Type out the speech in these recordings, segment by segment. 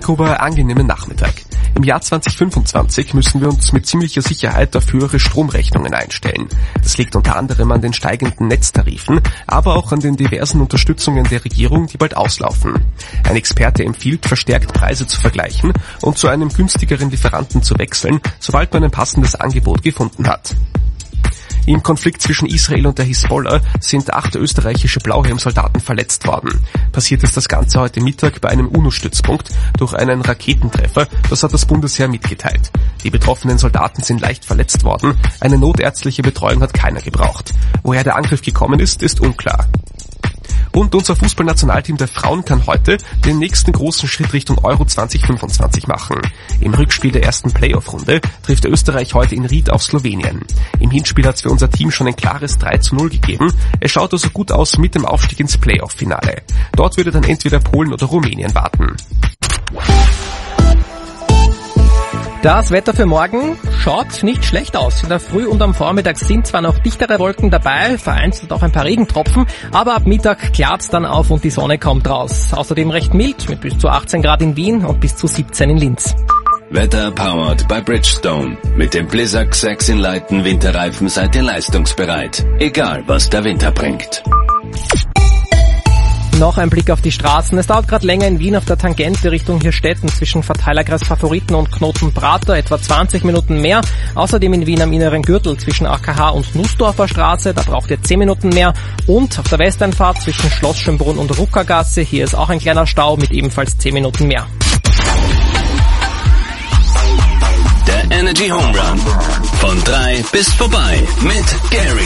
grober angenehmer Nachmittag. Im Jahr 2025 müssen wir uns mit ziemlicher Sicherheit auf höhere Stromrechnungen einstellen. Das liegt unter anderem an den steigenden Netztarifen, aber auch an den diversen Unterstützungen der Regierung, die bald auslaufen. Ein Experte empfiehlt, verstärkt Preise zu vergleichen und zu einem günstigeren Lieferanten zu wechseln, sobald man ein passendes Angebot gefunden hat. Im Konflikt zwischen Israel und der Hisbollah sind 8 österreichische Blauhelm-Soldaten verletzt worden. Passiert ist das Ganze heute Mittag bei einem UNO-Stützpunkt durch einen Raketentreffer, das hat das Bundesheer mitgeteilt. Die betroffenen Soldaten sind leicht verletzt worden, eine notärztliche Betreuung hat keiner gebraucht. Woher der Angriff gekommen ist unklar. Und unser Fußballnationalteam der Frauen kann heute den nächsten großen Schritt Richtung Euro 2025 machen. Im Rückspiel der ersten Playoff-Runde trifft Österreich heute in Ried auf Slowenien. Im Hinspiel hat es für unser Team schon ein klares 3:0 gegeben. Es schaut also gut aus mit dem Aufstieg ins Playoff-Finale. Dort würde dann entweder Polen oder Rumänien warten. Das Wetter für morgen schaut nicht schlecht aus. In der Früh und am Vormittag sind zwar noch dichtere Wolken dabei, vereinzelt auch ein paar Regentropfen, aber ab Mittag klart's dann auf und die Sonne kommt raus. Außerdem recht mild mit bis zu 18 Grad in Wien und bis zu 17 in Linz. Wetter powered by Bridgestone. Mit dem Blizzak 6 in Leiten Winterreifen seid ihr leistungsbereit. Egal was der Winter bringt. Noch ein Blick auf die Straßen. Es dauert gerade länger in Wien auf der Tangente Richtung Hirstetten zwischen Verteilerkreis Favoriten und Knoten Prater, etwa 20 Minuten mehr. Außerdem in Wien am inneren Gürtel zwischen AKH und Nussdorfer Straße, da braucht ihr 10 Minuten mehr. Und auf der Westeinfahrt zwischen Schloss Schönbrunn und Ruckergasse, hier ist auch ein kleiner Stau mit ebenfalls 10 Minuten mehr. Der Energy Home Run. Von 3 bis vorbei mit Gary.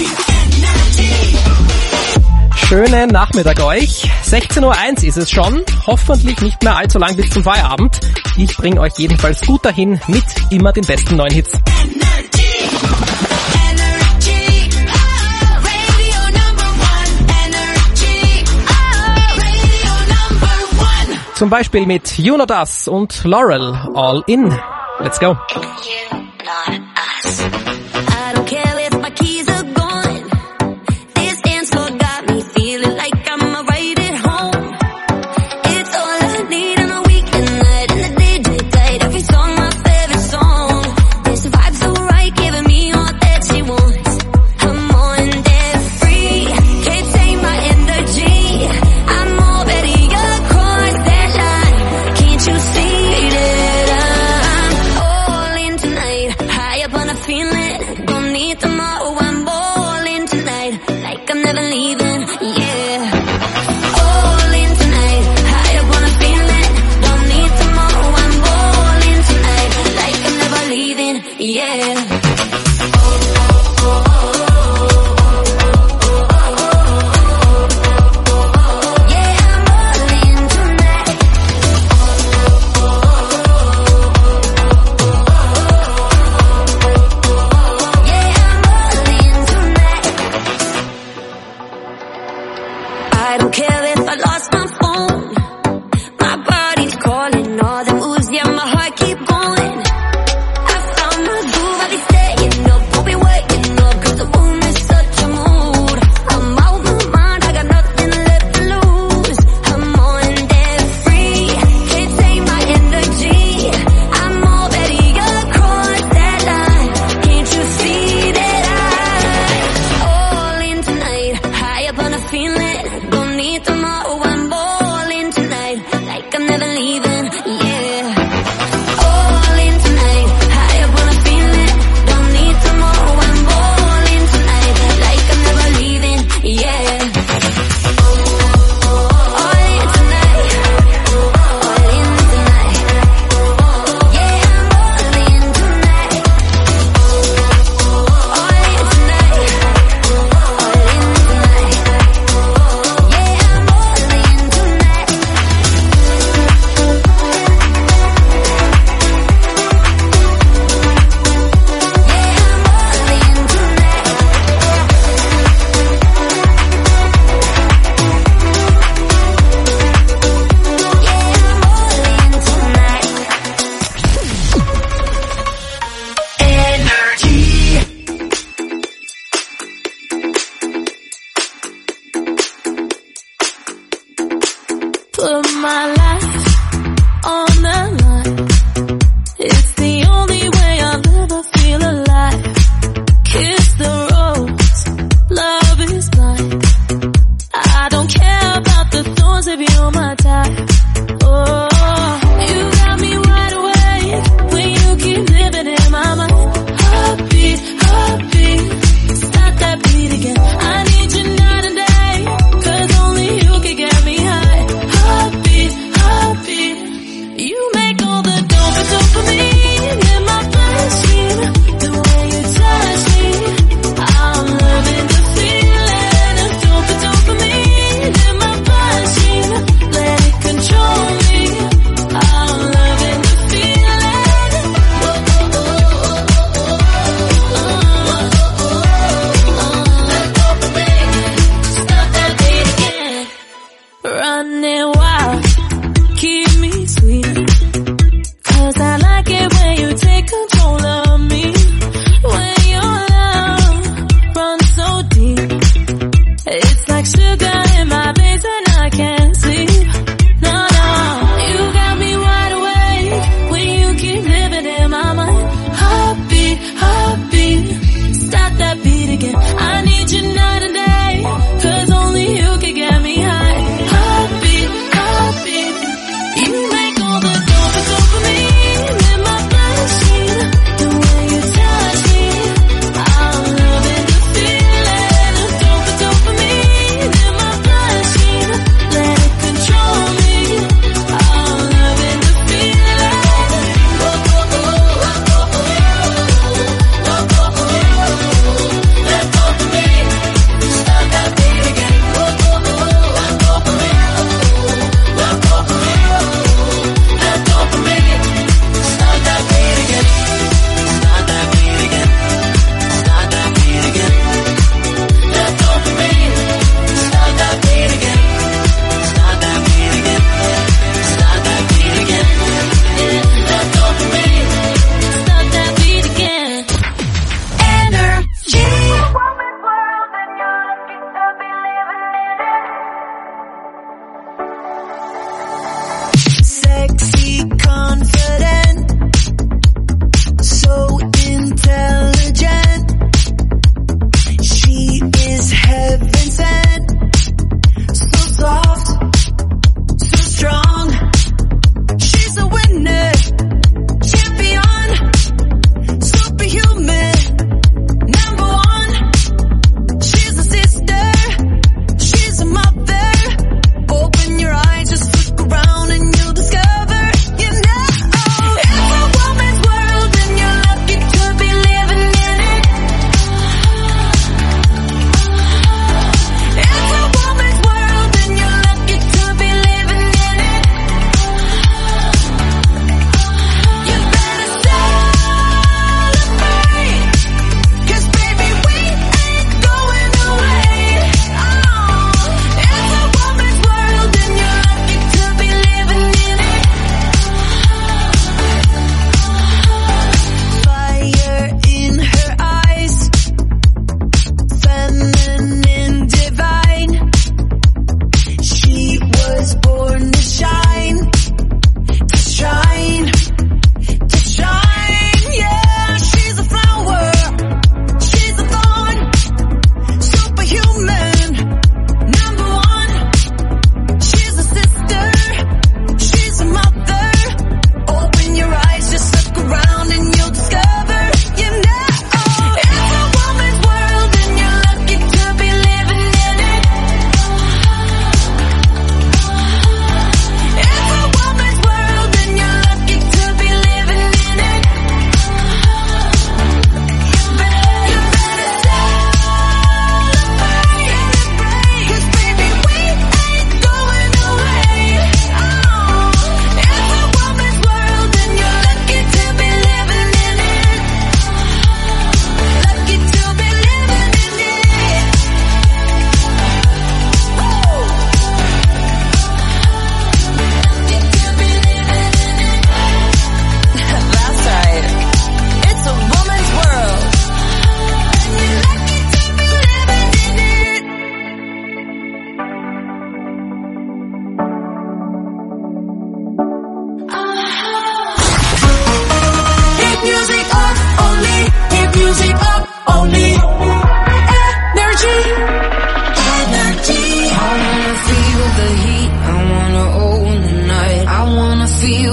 Schönen Nachmittag euch. 16:01 Uhr ist es schon. Hoffentlich nicht mehr allzu lang bis zum Feierabend. Ich bringe euch jedenfalls gut dahin mit immer den besten neuen Hits. Zum Beispiel mit You Not Us und Laurel, All In. Let's go. Feeling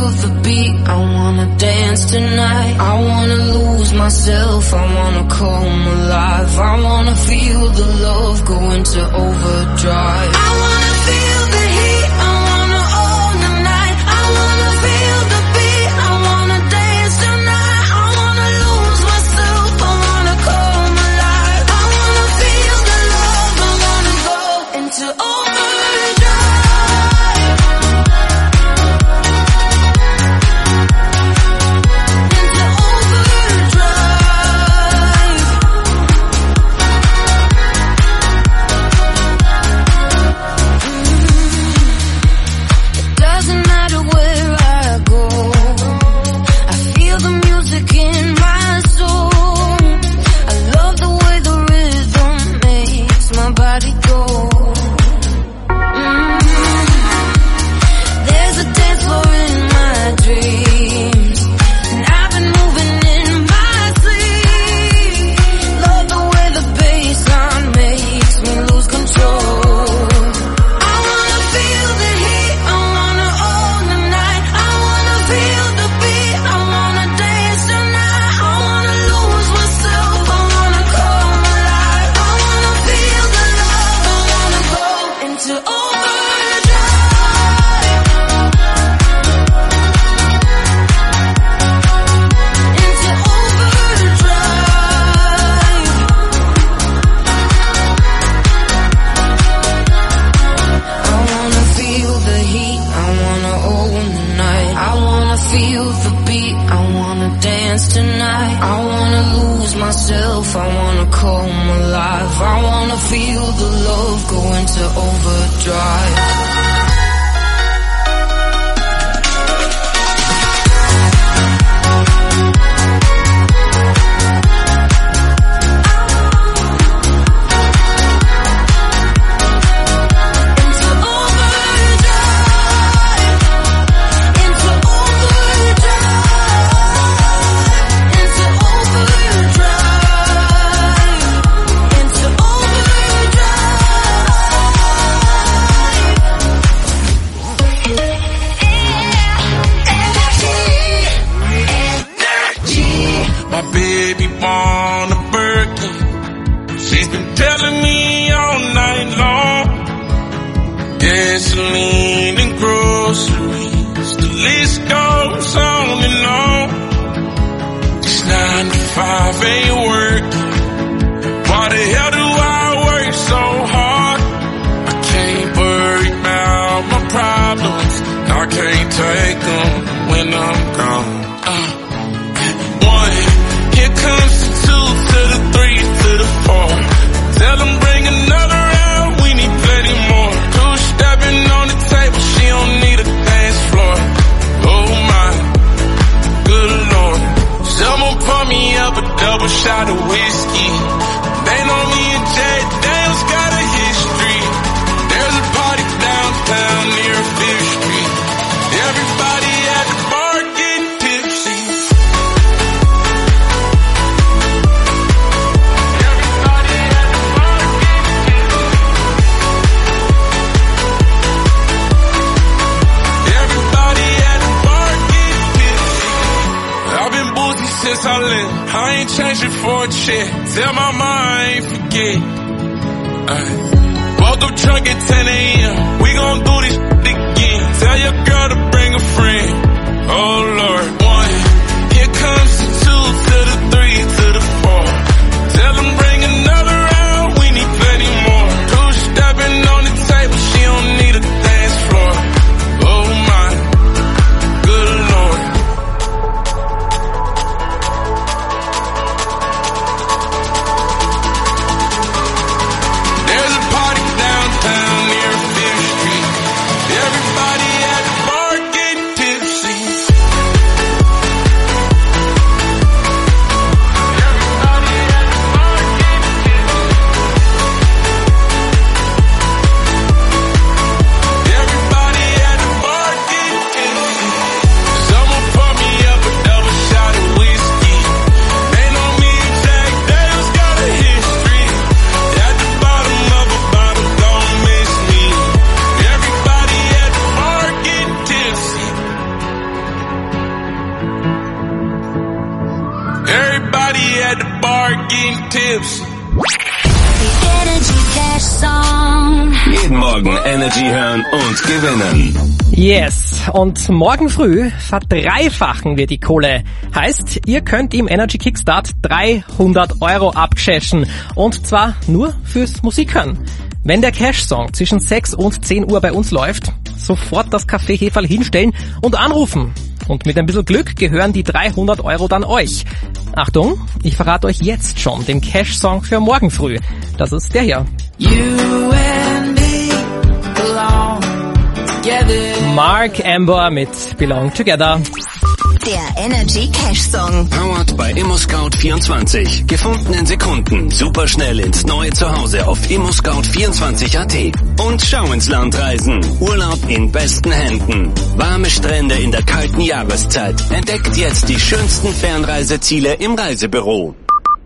feel the beat, I wanna dance tonight. I wanna lose myself, I wanna come alive. I wanna feel the love go into overdrive. I wanna feel the heat, I wanna own the night. I wanna feel the beat, I wanna dance tonight. I wanna lose myself, I wanna come alive. I wanna feel the love, I wanna go into overdrive. Everybody at the bar getting tips. The Energy Cash Song. Jeden Morgen Energy hören und gewinnen. Yes, und morgen früh verdreifachen wir die Kohle. Heißt, ihr könnt im Energy Kickstart 300 € abcashen. Und zwar nur fürs Musikhören. Wenn der Cash-Song zwischen 6 und 10 Uhr bei uns läuft, sofort das Café Heferl hinstellen und anrufen. Und mit ein bisschen Glück gehören die 300 € dann euch. Achtung, ich verrate euch jetzt schon den Cash-Song für morgen früh. Das ist der hier. You and me belong together. Mark Amber mit Belong Together. Der Energy Cash Song. Powered bei ImmoScout24. Gefunden in Sekunden. Superschnell ins neue Zuhause auf ImmoScout24.at. Und schau ins Land reisen. Urlaub in besten Händen. Warme Strände in der kalten Jahreszeit. Entdeckt jetzt die schönsten Fernreiseziele im Reisebüro.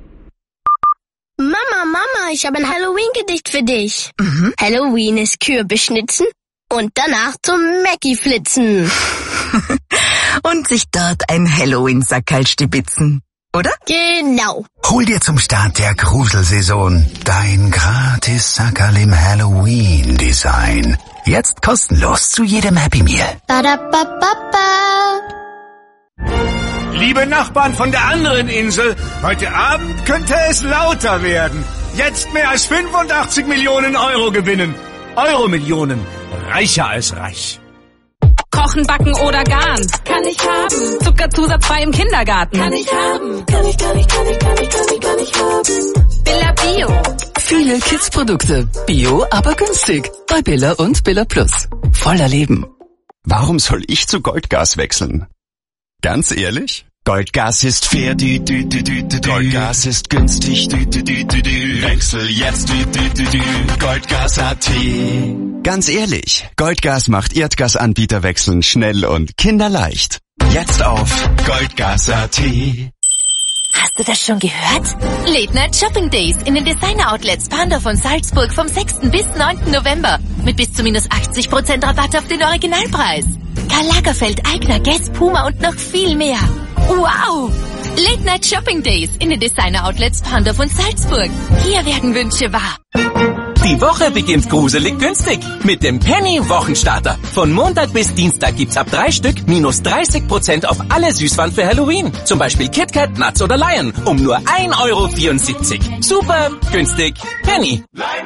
Mama, ich habe ein Halloween-Gedicht für dich. Halloween ist Kürbis schnitzen und danach zum Mackie flitzen. Und sich dort ein Halloween-Sackerl stibitzen, oder? Genau. Hol dir zum Start der Gruselsaison dein Gratis-Sackerl im Halloween-Design. Jetzt kostenlos zu jedem Happy Meal. Ba-da-ba-ba-ba. Liebe Nachbarn von der anderen Insel, heute Abend könnte es lauter werden. Jetzt mehr als 85 Millionen Euro gewinnen. Euro-Millionen. Reicher als reich. Kochen, backen oder garen. Kann ich haben. Zuckerzusatz frei im Kindergarten. Kann ich haben. Kann ich haben. Billa Bio. Viele Kids-Produkte. Bio, aber günstig. Bei Billa und Billa Plus. Voller Leben. Warum soll ich zu Goldgas wechseln? Ganz ehrlich? Goldgas ist fair, Goldgas ist günstig, Wechsel jetzt, Goldgas.at. Ganz ehrlich, Goldgas macht Erdgasanbieterwechseln schnell und kinderleicht. Jetzt auf Goldgas.at. Hast du das schon gehört? Late Night Shopping Days in den Designer Outlets Panda von Salzburg vom 6. bis 9. November. Mit bis zu minus 80% Rabatt auf den Originalpreis. Karl Lagerfeld, Aigner, Guess, Puma und noch viel mehr. Wow! Late Night Shopping Days in den Designer Outlets Panda von Salzburg. Hier werden Wünsche wahr. Die Woche beginnt gruselig günstig mit dem Penny Wochenstarter. Von Montag bis Dienstag gibt's ab 3 Stück minus 30% auf alle Süßwaren für Halloween. Zum Beispiel KitKat, Nuts oder Lion um nur 1,74 €. Super günstig. Penny.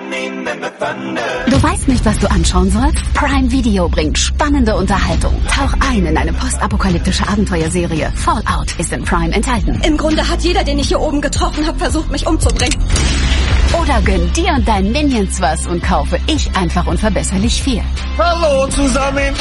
Du weißt nicht, was du anschauen sollst? Prime Video bringt spannende Unterhaltung. Tauch ein in eine postapokalyptische Abenteuerserie. Fallout ist in Prime enthalten. Im Grunde hat jeder, den ich hier oben getroffen habe, versucht, mich umzubringen. Oder gönn dir und deinen Minions was und kaufe Ich einfach unverbesserlich 4. Hallo zusammen.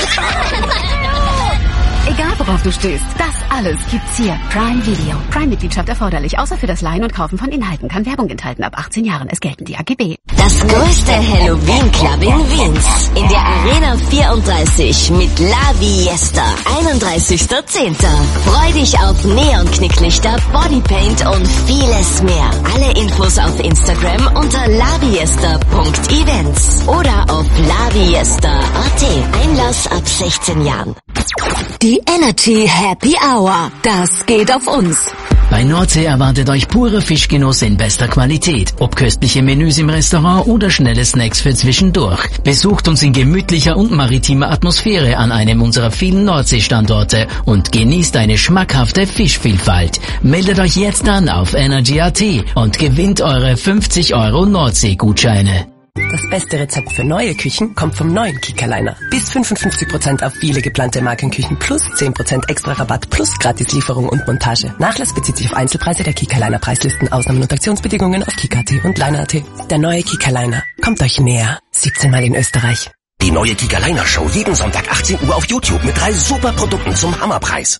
Egal worauf du stehst, das alles gibt's hier. Prime Video. Prime-Mitgliedschaft erforderlich, außer für das Leihen und Kaufen von Inhalten. Kann Werbung enthalten. Ab 18 Jahren. Es gelten die AGB. Das größte Halloween-Club in Wiens. In der Arena 34 mit La Fiesta. 31.10. Freu dich auf Neon-Knicklichter, Bodypaint und vieles mehr. Alle Infos auf Instagram unter laviesta.events oder auf laviesta.at. Einlass ab 16 Jahren. Die Energy Happy Hour. Das geht auf uns. Bei Nordsee erwartet euch purer Fischgenuss in bester Qualität. Ob köstliche Menüs im Restaurant oder schnelle Snacks für zwischendurch. Besucht uns in gemütlicher und maritimer Atmosphäre an einem unserer vielen Nordsee-Standorte und genießt eine schmackhafte Fischvielfalt. Meldet euch jetzt an auf Energy.at und gewinnt eure 50 € Nordsee-Gutscheine. Das beste Rezept für neue Küchen kommt vom neuen Kickerliner. Bis 55% auf viele geplante Markenküchen plus 10% extra Rabatt plus Gratislieferung und Montage. Nachlass bezieht sich auf Einzelpreise der Kickerliner Preislisten, Ausnahmen und Aktionsbedingungen auf Kicker.at und Liner.at. Der neue Kickerliner kommt euch näher. 17 Mal in Österreich. Die neue Kickerliner Show jeden Sonntag 18 Uhr auf YouTube mit 3 super Produkten zum Hammerpreis.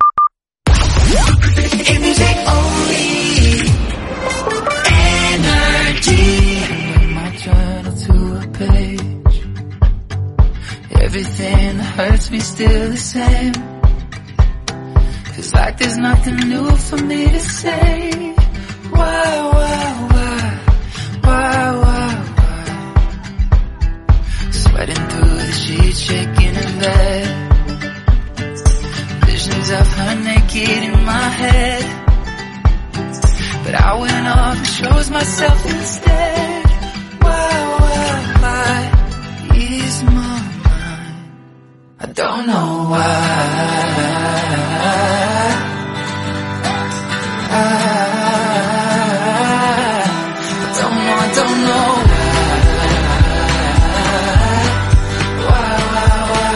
Everything that hurts me still the same. Feels like there's nothing new for me to say. Why? Sweating through the sheets, shaking in bed. Visions of her naked in my head. that I went off and chose myself instead. Why ease my mind? I don't know why. I don't know why.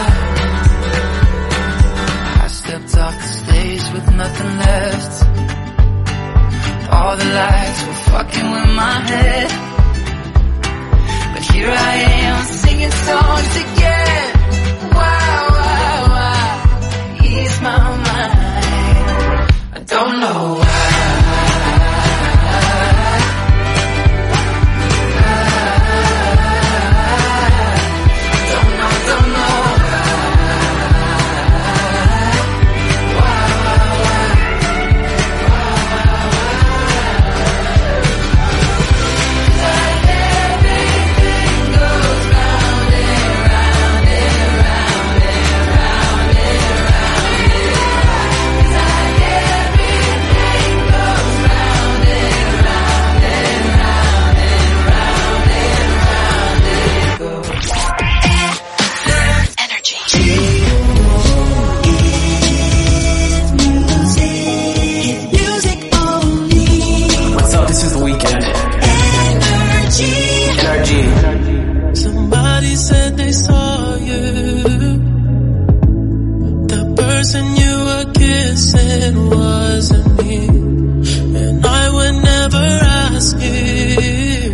I stepped off the stage with nothing left. All the lights were fucking with my head, but here I am singing songs again. Why ease my mind? I don't know why. Somebody said they saw you. The person you were kissing wasn't me, and I would never ask you.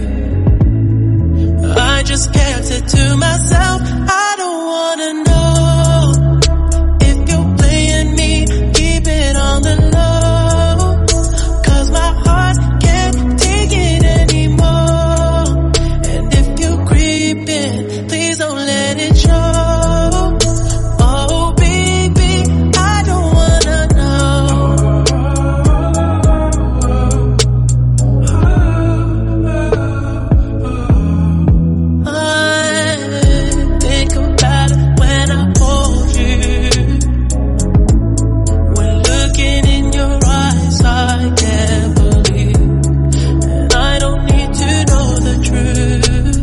I just kept it to myself. I don't wanna know if you're playing me. Keep it on the low, 'cause my heart can't take it anymore. And if you're creeping, please don't let it show. Oh baby, I don't wanna know. I think about it when I hold you. When looking in your eyes, I can't believe, and I don't need to know the truth.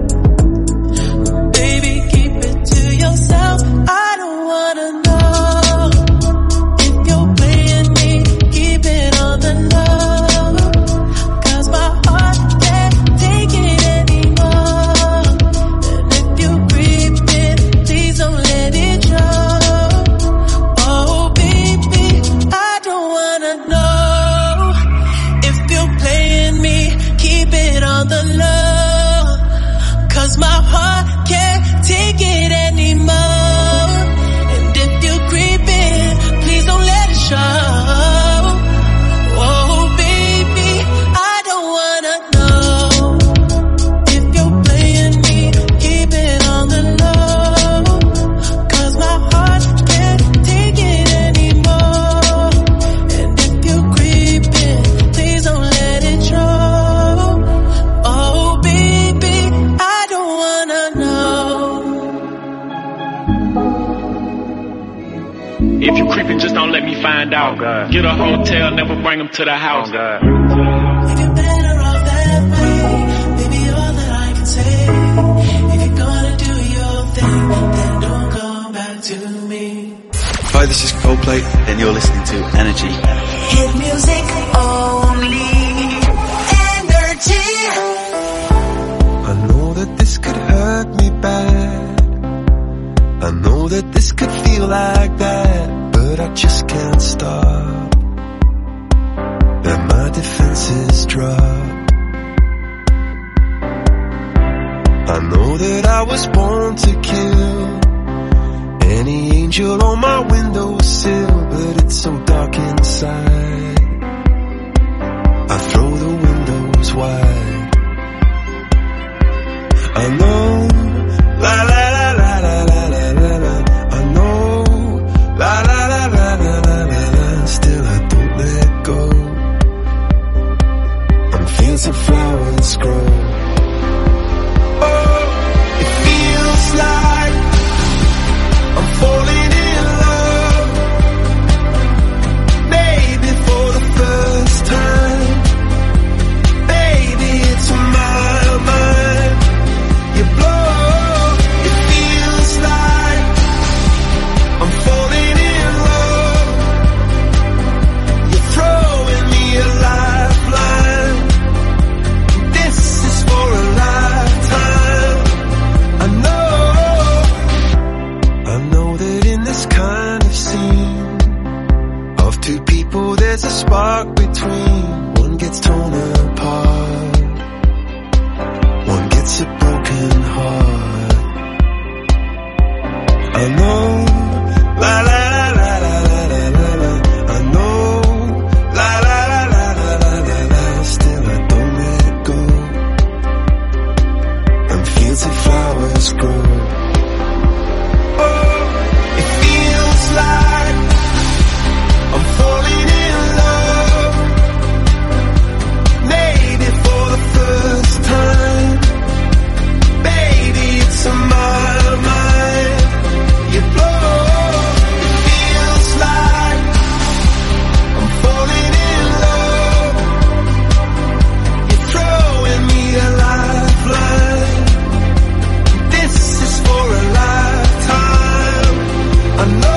Baby, keep it to yourself. I don't wanna know if you're playing me. Keep it on the low, 'cause my heart can't take it anymore. And if you're creeping, please don't let it show. Oh baby, I don't wanna know if you're playing me. Keep it on the low, 'cause my heart can't take it anymore. And if you're creeping, please don't let it show. Oh baby, I don't wanna know if you're playing me. Keep it on the low, 'cause my heart can't take it anymore. And if you're creeping, please don't let it show. Oh baby, I don't wanna know. If you creeping, just don't let me find out. Get a hotel, never bring them to the house. If you're better off that way, baby, all that I can say. If you're gonna do your thing, then don't come back to me. Hi, this is Coldplay, and you're listening to Energy. Hit music only. Energy. I know that this could hurt me bad. I know that this could feel like that, but I just can't stop. And my defenses drop. I know that I was born to kill any angel on my windowsill, but it's so dark inside. I throw the windows wide. I know, la la la la la la la la la. I know, la la la la la la la la. Still I don't let go. On fields of flowers grow. Oh, it feels like I'm falling in love. Of two people there's a spark between. One gets torn apart, one gets a broken heart. I know, la la la la la la la la. I know, la la la la la la la la. Still I don't let go, and fields of flowers grow. Oh, it feels like I'm falling in love, maybe for the first time. Baby, it's on my mind. You blow. It feels like I'm falling in love. You're throwing me a lifeline. This is for a lifetime. I know.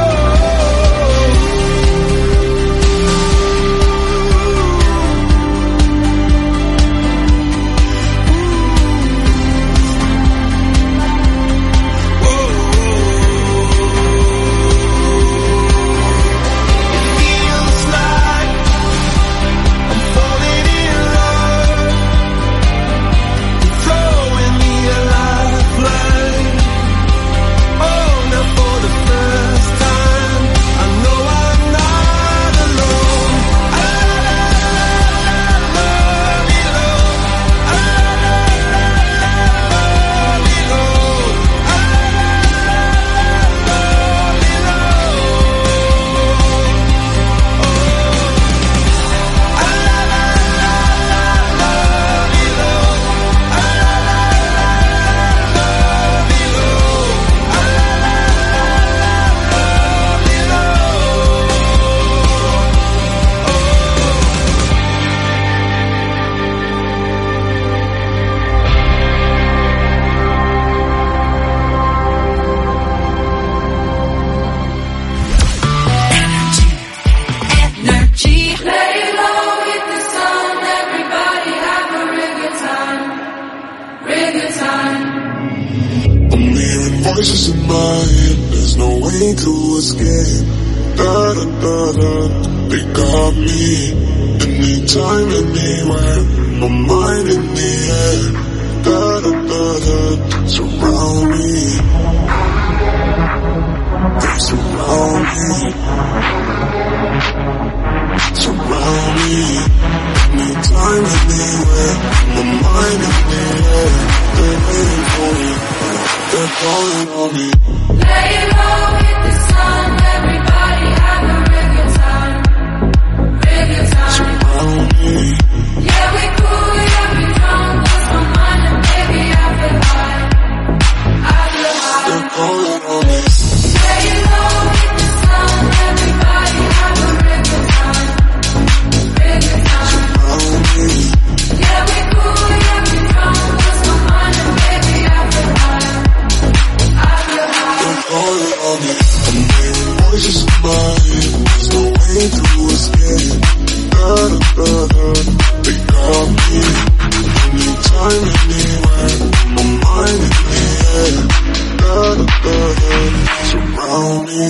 Voices in my head, there's no way to escape. Da da da da, they got me. Anytime, anywhere, my mind in the air. Da da da da, surround me. They surround me. Surround me. Anytime, anywhere, my mind in the air. They're waiting for me. They're calling on me. Lay low, hit the sun, everybody have a real good time. Real good time. Surround me. Yeah, we cool, yeah, we drunk, lost my mind and baby I feel high. I feel high. They're calling on me. Lay low, hit the sun, everybody have a real good time. Real good time. Surround me. Yeah, we cool, yeah, we drunk, lost my mind and baby I feel high. Calling on me. I'm hearing voices in my head. There's no way to escape. Da da da da, they got me. Anytime, anywhere, my mind in the air. Da da da da, surround me.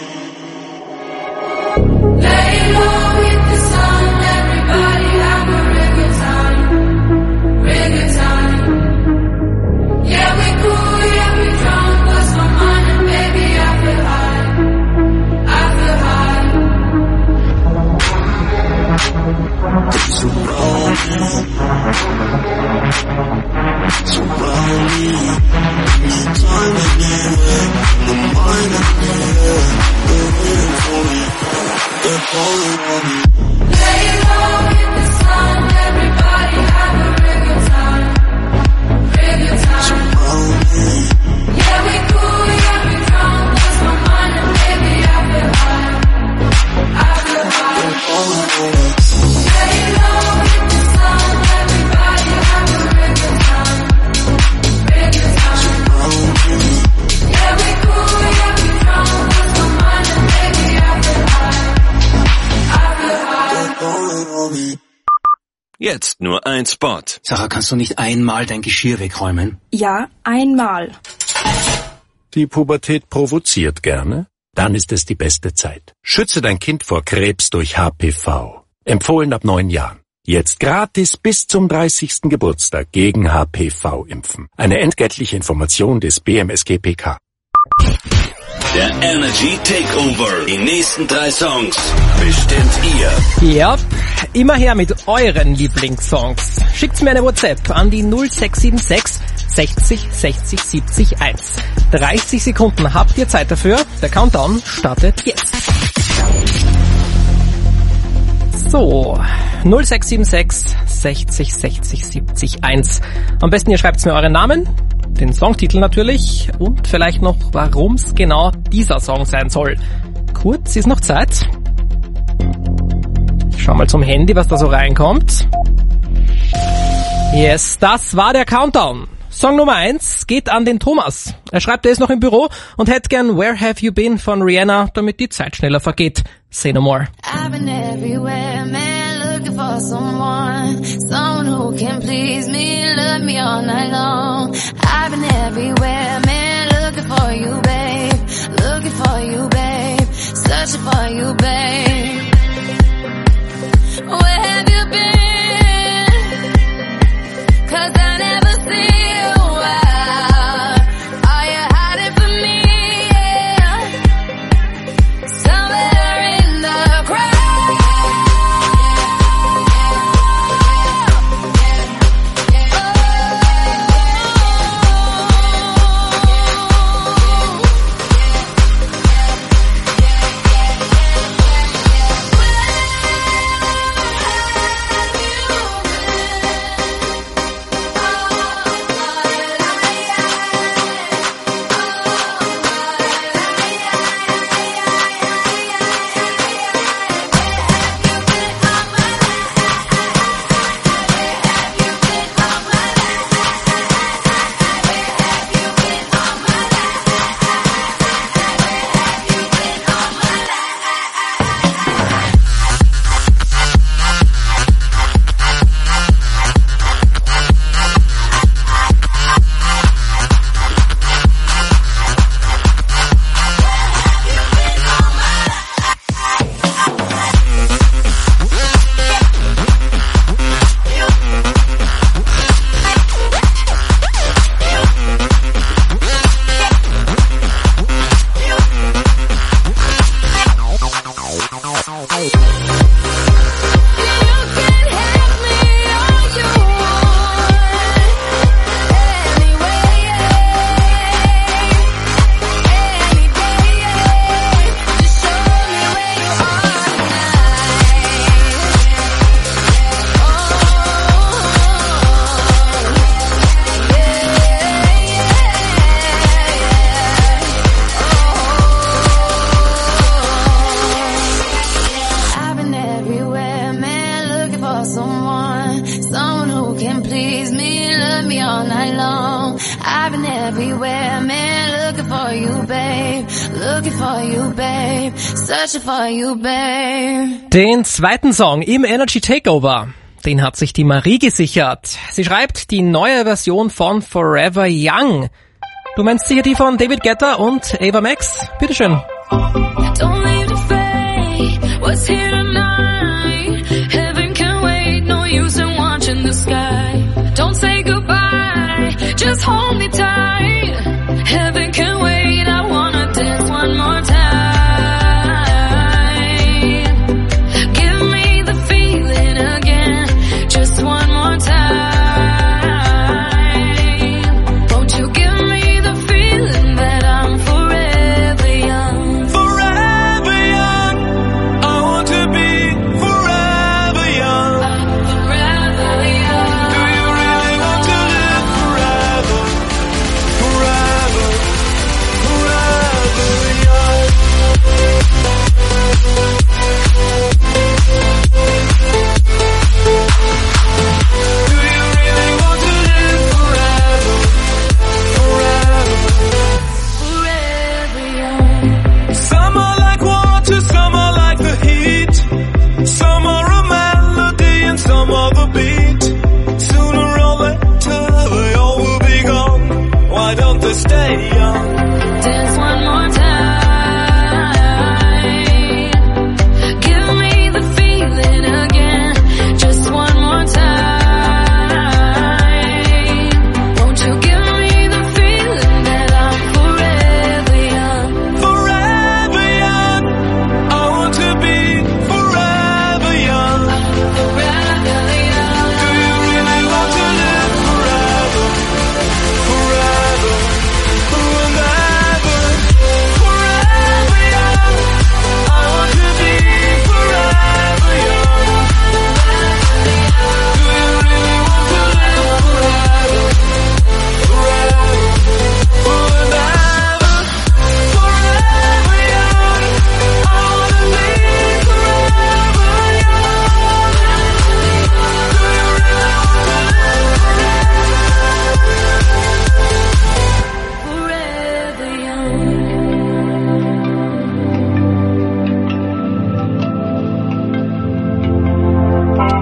Lay low, hit the sun, everybody have a real good time. Real good time. Yeah, we cool, yeah, we drunk, lost my mind and baby I feel high. I feel high. They surround me. Surround me. Anytime, anywhere, my mind in the air. They're waiting for me. They're calling on me. Lay low, hit the sun, everybody have a real good time. Real good time. Surround me. Yeah, we cool, yeah, we drunk, lost my mind and baby I feel high. I feel high. They're calling on me. Lay low, hit the sun, everybody have a real good time. Real good time. Surround me. Yeah, we cool, yeah, we drunk, lost my mind and baby I feel high. I feel high. They're calling on me. Jetzt nur ein Spot. Sarah, kannst du nicht einmal dein Geschirr wegräumen? Ja, einmal. Die Pubertät provoziert gerne? dann ist es die beste Zeit. Schütze dein Kind vor Krebs durch HPV. Empfohlen ab 9 Jahren. Jetzt gratis bis zum 30. Geburtstag gegen HPV impfen. Eine entgeltliche Information des BMSGPK. Der Energy Takeover. Die nächsten 3 Songs bestimmt ihr. Ja, immer her mit euren Lieblingssongs. Schickt's mir eine WhatsApp an die 0676 60 60 70 1. 30 Sekunden habt ihr Zeit dafür. Der Countdown startet jetzt. So, 0676 60 60 70 1. Am besten ihr schreibt mir euren Namen, den Songtitel natürlich und vielleicht noch, warum's genau dieser Song sein soll. Kurz ist noch Zeit. Ich schau mal zum Handy, was da so reinkommt. Yes, das war der Countdown. Song Nummer 1 geht an den Thomas. Er schreibt, er ist noch im Büro und hätte gern Where Have You Been von Rihanna, damit die Zeit schneller vergeht. Say no more. I've been everywhere, man, looking for someone who can please me, love me all night long. I've been everywhere, man, looking for you, babe, searching for you, babe. Where have you been? 'Cause I never see you out. Are you hiding from me? Yeah. Somewhere in the crowd. Someone who can please me, love me all night long. I've been everywhere, man, looking for you, babe, searching for you, babe. Den zweiten Song im Energy Takeover, den hat sich die Marie gesichert. Sie schreibt die neue Version von Forever Young. Du meinst sicher die von David Guetta und Ava Max? Bitteschön. Don't leave the fate, what's here tonight? Heaven can wait, no use in watching the sky. Don't say goodbye, just hold me tight. Heaven can wait, I wanna dance one more time. Give me the feeling again, just one more time. Won't you give me the feeling that I'm forever young? Forever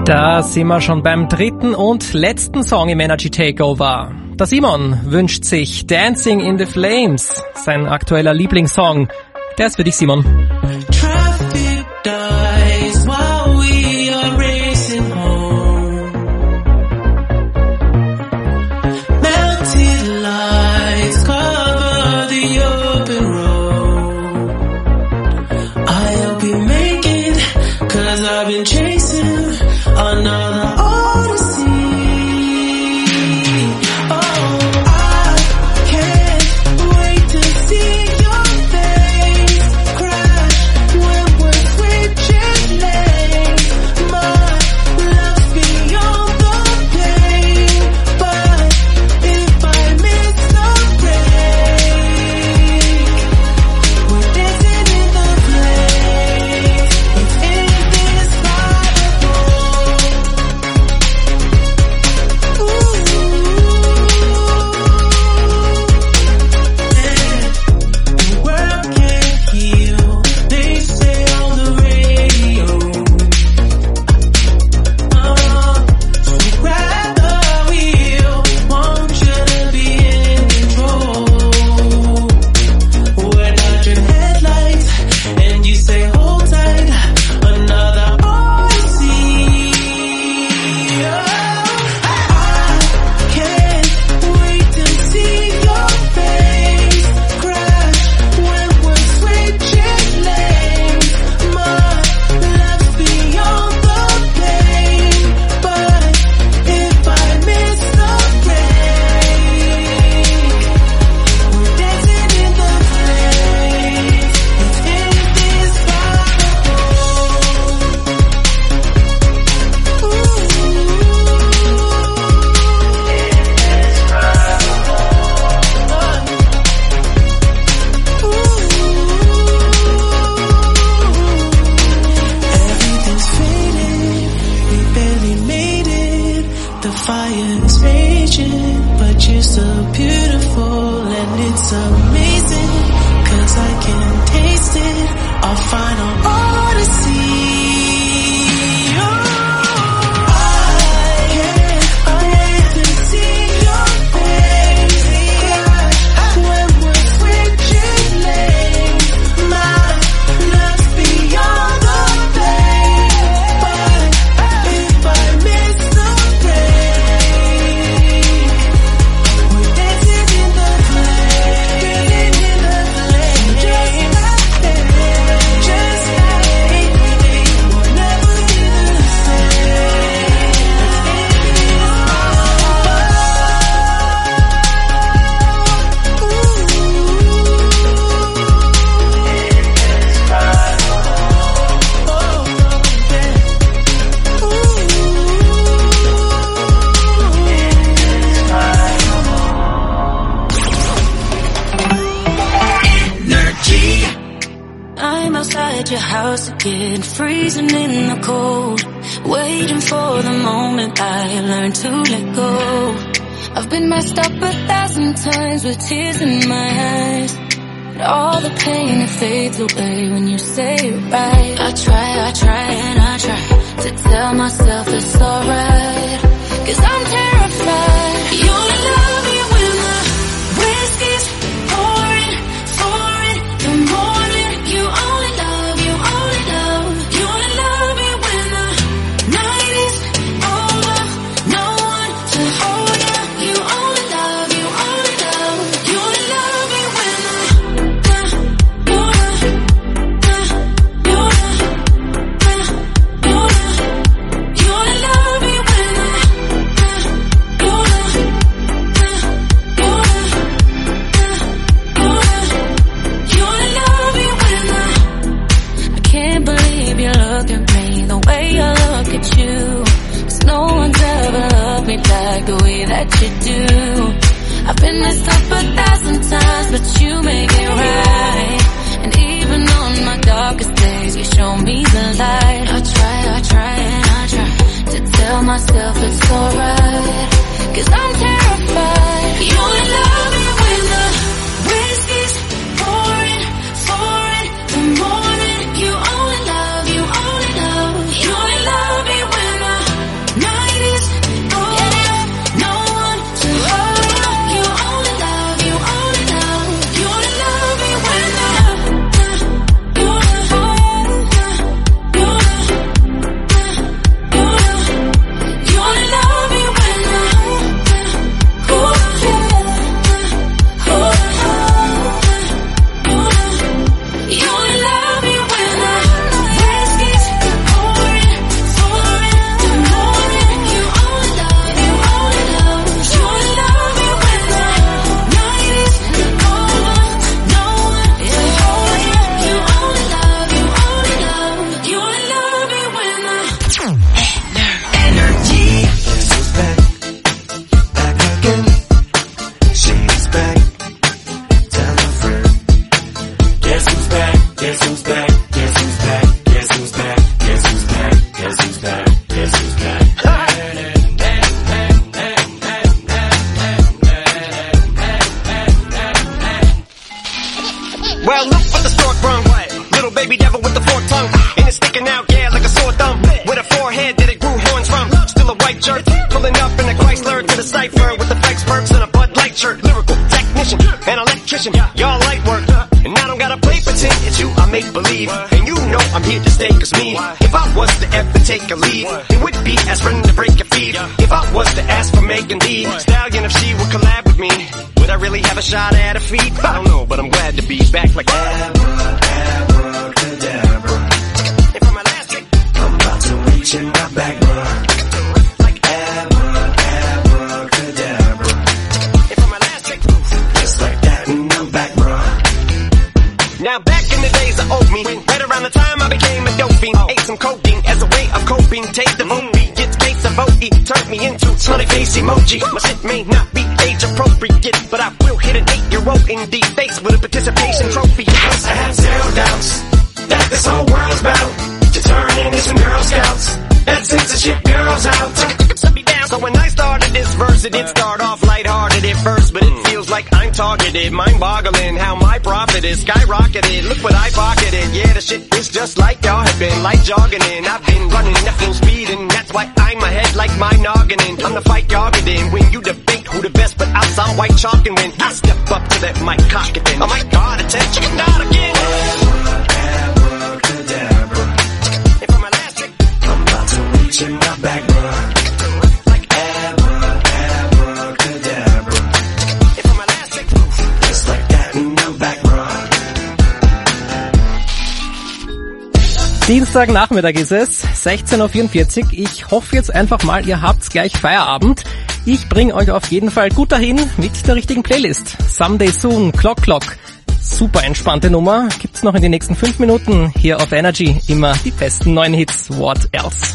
Da sind wir schon beim dritten und letzten Song im Energy Takeover. Der Simon wünscht sich Dancing in the Flames, sein aktueller Lieblingssong. Der ist für dich, Simon. Traffic dies while we are racing home. Melted lights cover the open road. I'll be making, 'cause I've been chasing another odyssey. Oh, I can't wait to see your face crash when we're switching lanes. My love's beyond the pain, but if I miss the break, we're dancing in the flames. It's indescribable. The world can't heal, they say on the radio. So grab the wheel, want you to be in control. We're dodging headlights, and you say hold tight, another odyssey. I can't wait to see your face crash when we're switching lanes. My love's beyond the pain, but if I miss the break, we're dancing in the flames. It's Everything's faded, we barely made it. The fire is raging, but you're so beautiful and it's amazing, 'cause I can taste it, our final odyssey. I can't wait to see your face crash when we're switching lanes. My love's beyond the pain, but if I miss the break, we're dancing in the flames. Just like we'll never be the same. I'm outside your house again, freezing in the cold, waiting for the moment I learn to let go. I've been messed up 1,000 times with tears in my eyes, but all the pain it fades away when you say it right. I try and I try to tell myself it's alright, 'cause I'm terrified. You only love me when the whiskey's pouring, the morning. You only love me when the night is over, no one to hold you. You only love me when I can't believe you look at me the way I look at you, 'cause no one's ever loved me back the way that you do. I've been messed up 1,000 times, but you make it right. And even on my darkest days, you show me the light. I try and I try to tell myself it's alright, 'cause I'm terrified. You only love me when the whiskey's pouring, the morning. You only love me when the competition. Y'all light work, and I don't gotta play pretend. It's you I make believe, and you know I'm here to stay. Cause me, if I was to ever take a lead, it would be as friend to break your feet. If I was to ask for Megan D Stallion, if she would collab with me, would I really have a shot at her feet? I don't know, but I'm glad to be back like abracadabra. And for my last trick, I'm about to reach in my back, bruh. Like abracadabra. And for my last trick, just like that, and I'm back, bruh. Now back in the days of old me, right around the time I became a dope fiend, ate some codeine as a way of coping. Taste the movie, gets case of OE, turned me into smiley face emoji. My shit may not be age appropriate, but I will hit an 8-year-old in the face with a participation trophy. Yes, I have zero doubts that this whole world's about to turn into some Girl Scouts. That censorship girls out. So when I started this verse, it did start off lighthearted at first, but it feels like I'm targeted. Mind-boggling how my profit is skyrocketed. Look what I pocketed. Yeah, the shit is just like y'all have been, like jogging in. I've been running at full speed, and that's why I'm ahead like my noggin in. I'm the fight y'all get in when you debate who the best, but I sound white chalk, and when I step up to that mic, cock it then. Oh my God, attention, chicken out again. Abracadabra. And for my last trick, I'm about to reach in my back, bruh. Dienstagnachmittag ist es, 16:44 Uhr. Ich hoffe jetzt einfach mal, ihr habt gleich Feierabend. Ich bringe euch auf jeden Fall gut dahin mit der richtigen Playlist. Someday Soon, Clock Clock. Super entspannte Nummer. Gibt's noch in den nächsten 5 Minuten hier auf Energy. Immer die besten neuen Hits. What else?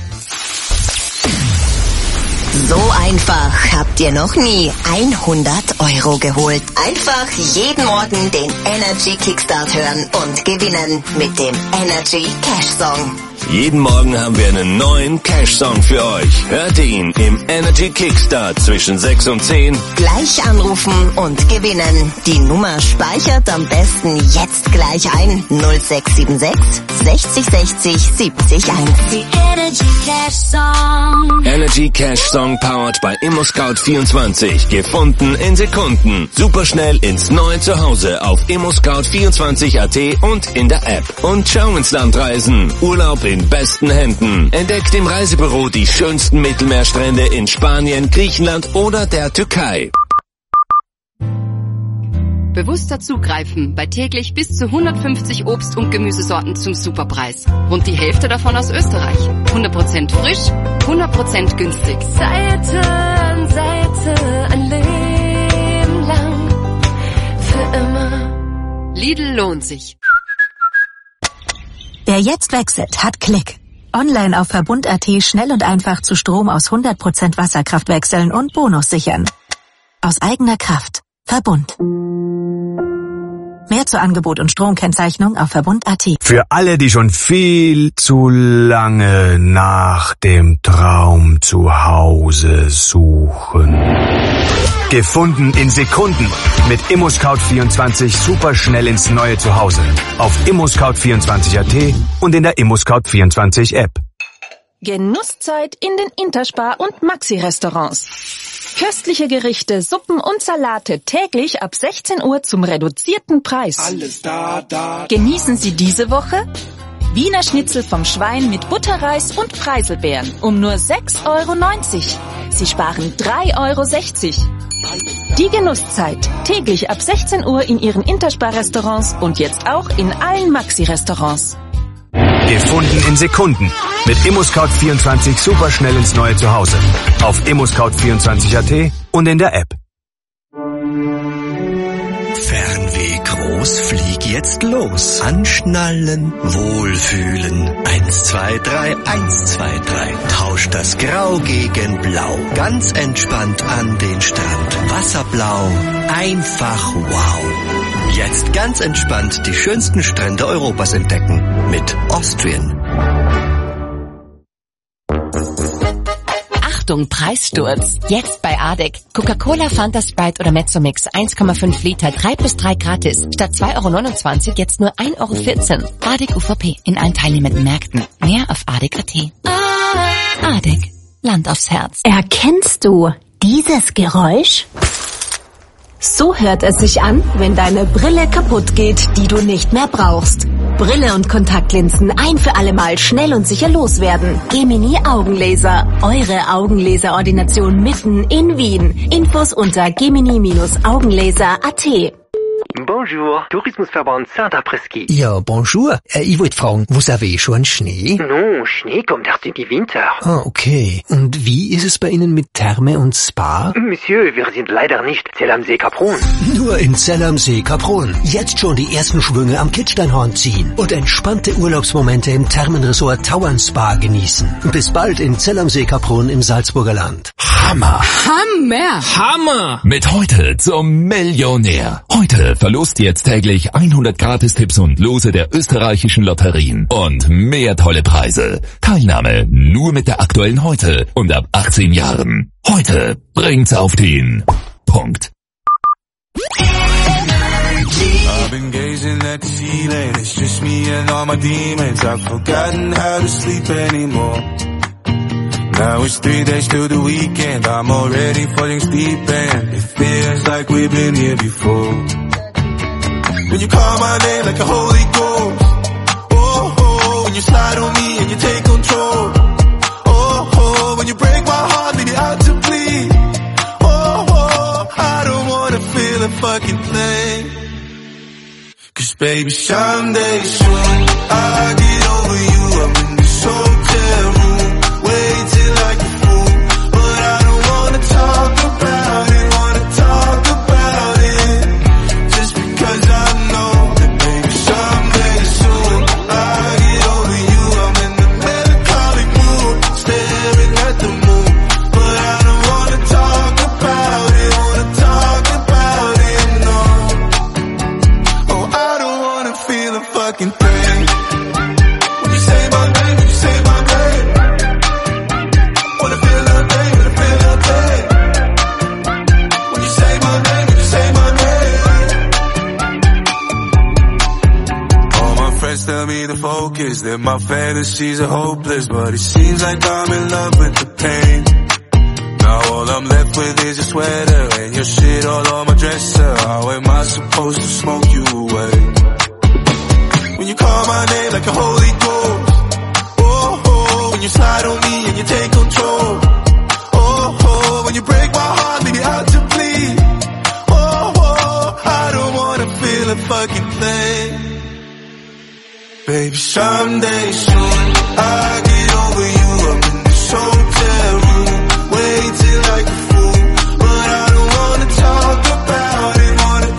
So einfach habt ihr noch nie 100 € geholt. Einfach jeden Morgen den Energy Kickstart hören und gewinnen mit dem Energy Cash Song. Jeden Morgen haben wir einen neuen Cash-Song für euch. Hört ihn im Energy Kickstart zwischen 6 und 10. Gleich anrufen und gewinnen. Die Nummer speichert am besten jetzt gleich ein. 0676 60 60 70 1. The Energy Cash Song. Energy Cash Song powered by ImmoScout24. Gefunden in Sekunden. Superschnell ins neue Zuhause auf ImmoScout24.at und in der App. Und schau ins Land reisen. Urlaub in besten Händen. Entdeckt im Reisebüro die schönsten Mittelmeerstrände in Spanien, Griechenland oder der Türkei. Bewusster zugreifen bei täglich bis zu 150 Obst- und Gemüsesorten zum Superpreis. Rund die Hälfte davon aus Österreich. 100% frisch, 100% günstig. Seite an Seite, ein Leben lang, für immer. Lidl lohnt sich. Wer jetzt wechselt, hat Klick. Online auf Verbund.at schnell und einfach zu Strom aus 100% Wasserkraft wechseln und Bonus sichern. Aus eigener Kraft. Verbund. Mehr zu Angebot und Stromkennzeichnung auf Verbund.at. Für alle, die schon viel zu lange nach dem Traum zu Hause suchen. Gefunden in Sekunden. Mit ImmoScout24 super schnell ins neue Zuhause. Auf ImmoScout24.at und in der ImmoScout24 App. Genusszeit in den Interspar- und Maxi-Restaurants. Köstliche Gerichte, Suppen und Salate täglich ab 16 Uhr zum reduzierten Preis. Alles da. Genießen Sie diese Woche Wiener Schnitzel vom Schwein mit Butterreis und Preiselbeeren um nur 6,90 €. Sie sparen 3,60 €. Die Genusszeit täglich ab 16 Uhr in Ihren Interspar-Restaurants und jetzt auch in allen Maxi-Restaurants. Gefunden in Sekunden. Mit ImmoScout24 super schnell ins neue Zuhause. Auf ImmoScout24.at und in der App. Fernweh groß, flieg jetzt los. Anschnallen, wohlfühlen. 1, 2, 3, 1, 2, 3. Tausch das Grau gegen Blau. Ganz entspannt an den Strand. Wasserblau, einfach wow. Jetzt ganz entspannt die schönsten Strände Europas entdecken. Mit Austrian. Achtung, Preissturz. Jetzt bei ADEC. Coca-Cola, Fanta, Sprite oder Mezzomix 1,5 Liter, 3+3 gratis. Statt 2,29 € jetzt nur 1,14 €. ADEC UVP in allen teilnehmenden Märkten. Mehr auf ADEC.at. ADEC. Land aufs Herz. Erkennst du dieses Geräusch? So hört es sich an, wenn deine Brille kaputt geht, die du nicht mehr brauchst. Brille und Kontaktlinsen ein für alle Mal schnell und sicher loswerden. Gemini Augenlaser. Eure Augenlaserordination mitten in Wien. Infos unter gemini-augenlaser.at. Bonjour, Tourismusverband Saint-Après-Ski. Ja, bonjour. Ich wollte fragen, vous avez schon Schnee? Non, Schnee kommt erst im Winter. Ah, okay. Und wie ist es bei Ihnen mit Therme und Spa? Monsieur, wir sind leider nicht Zell am See Kaprun. Nur in Zell am See Kaprun. Jetzt schon die ersten Schwünge am Kitzsteinhorn ziehen und entspannte Urlaubsmomente im Thermenresort Tauern Spa genießen. Bis bald in Zell am See Kaprun im Salzburger Land. Hammer! Hammer! Mit heute zum Millionär. Heute verlost jetzt täglich 100 Gratistipps und Lose der österreichischen Lotterien. Und mehr tolle Preise. Teilnahme nur mit der aktuellen Heute und ab 18 Jahren. Heute bringt's auf den Punkt. I've been gazing at the ceiling, it's just me and all my demons. I've forgotten how to sleep anymore. Now it's 3 days till the weekend, I'm already falling asleep and it feels like we've been here before. When you call my name like a Holy Ghost, oh, oh, when you slide on me and you take control, oh, oh, when you break my heart, leave me out to bleed, oh, oh, I don't wanna feel a fucking thing. Cause baby, someday soon, I'll get over you, I'm in this hotel room, waiting like a fool, but I don't wanna talk about it, just because I know that baby, someday soon, I'll get over you, I'm in the melancholic mood, staring at the moon, but I don't wanna talk about it, no. Oh, I don't wanna feel a fucking thing. When you say my name, when you say my name, wanna feel nothing, wanna feel nothing. When you say my name, when you say my name. All my friends tell me to focus, that my fantasies are hopeless, but it seems like I'm in love with the pain. Now all I'm left with is a sweater and your shit all on my dresser. How am I supposed to smoke you away? When you call my name like a Holy Ghost, oh, oh, when you slide on me and you take control, oh, oh, when you break my heart, leave me out to bleed, oh, oh, I don't wanna feel a fucking thing. Baby, someday soon, I'll get over you, I'm in this hotel room, waiting like a fool, but I don't wanna talk about it,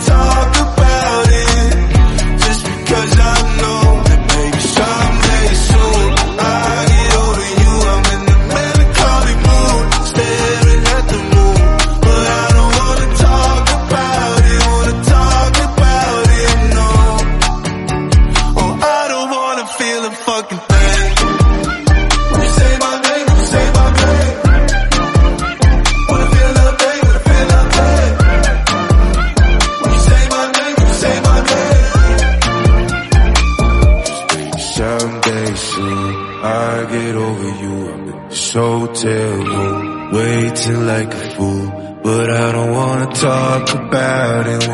just because I know that baby, someday soon, I'll get over you, I'm in the melancholic mood, staring at the moon, but I don't wanna talk about it, no. Oh, I don't wanna feel a fucking thing. When you say my name, when you say my name, wanna feel nothing, wanna feel nothing. When you say my name, when you say my name. Someday soon, I'll get over you, I'm in this hotel room, waiting like a fool, but I don't wanna talk about it,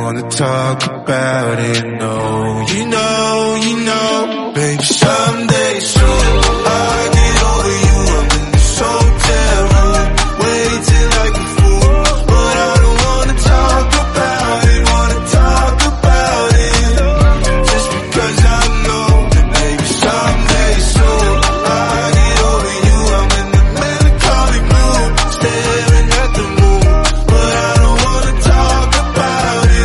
no. You know, baby, someday soon, I'll get over you, I'm in this hotel room, waiting like a fool, but I don't wanna talk about it, just because I know that baby, someday soon, I'll get over you, I'm in the melancholic mood, staring at the moon, but I don't wanna talk about it,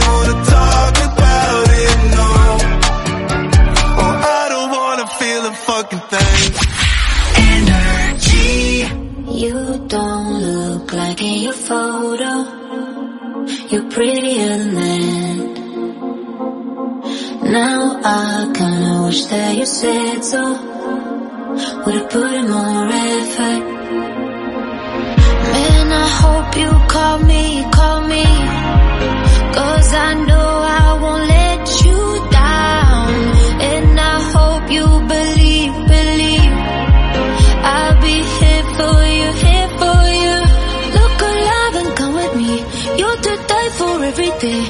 no. Oh, I don't wanna feel a fucking thing. Energy. You don't look like in your photo. You're prettier than that. Now I kinda wish that you said so. Would've put in more effort. Man, I hope you call me. 'Cause I know I won't let you down. And I hope you believe. I'll be here for you. Look alive and come with me. You're to die for everything.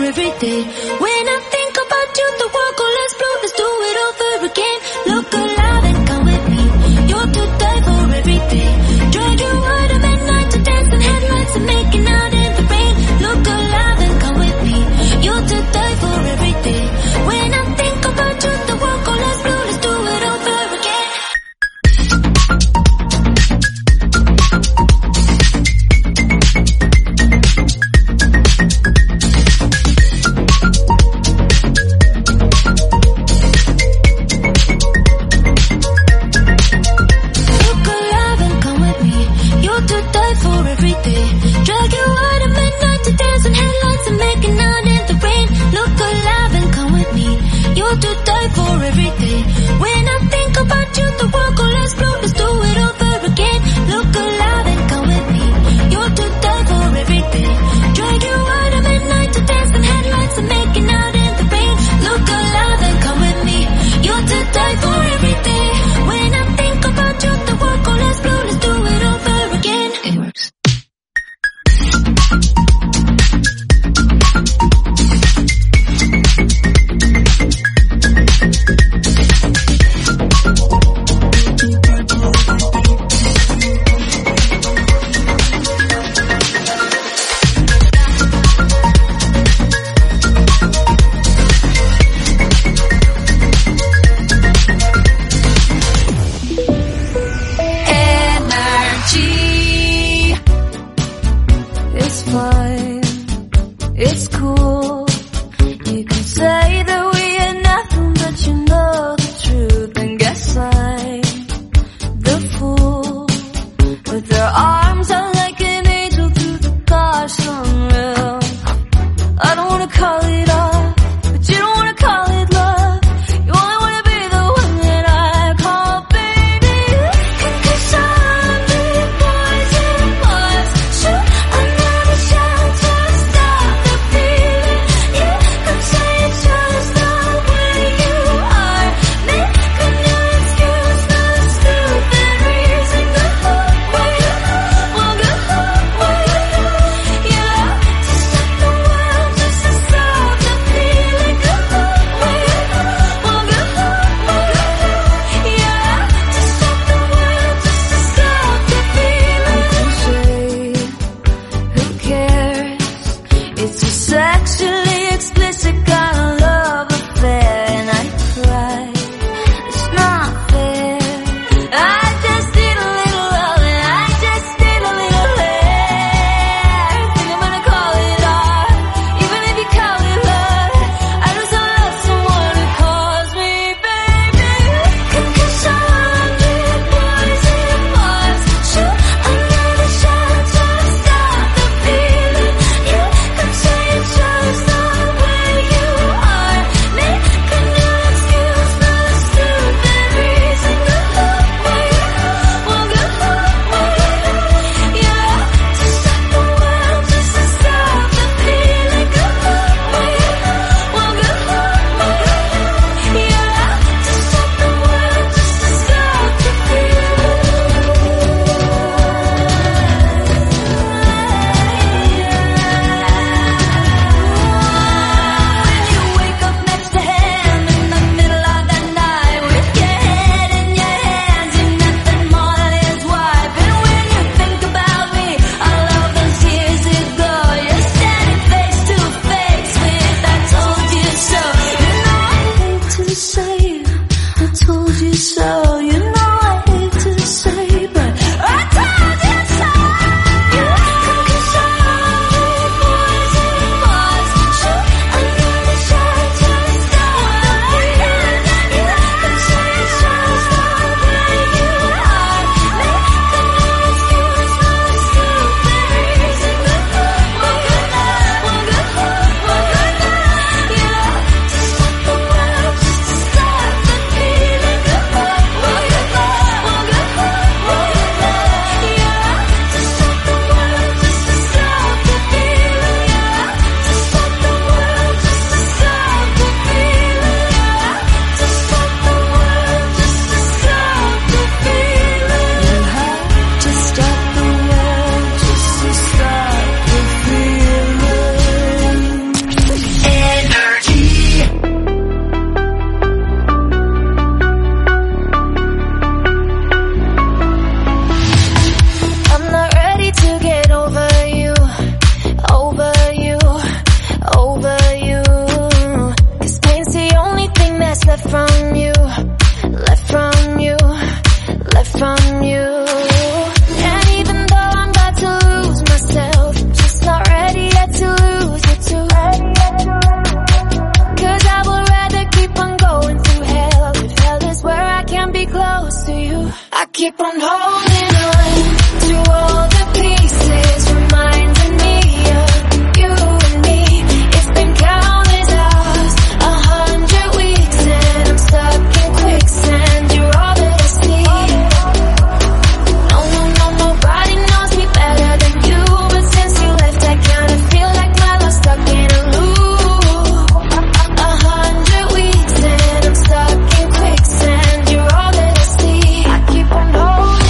every day. When I think about you, the world goes less blue. Let's do it over again. Look alive and come with me. You're to die for every day. Drag you out of midnight to dance in headlights and making out in the rain. Look alive and come with me. You're to die for every day. When I think about you, the world goes less blue. Let's do it over again. keep on holding on to all the pieces, reminding me of you and me. It's been countless hours, 100 weeks, and I'm stuck in quicksand. You're all that I see. No, nobody knows me better than you, but since you left, I kinda feel like my love's stuck in a loop. 100 weeks, and I'm stuck in quicksand. You're all that I see. I keep on holding.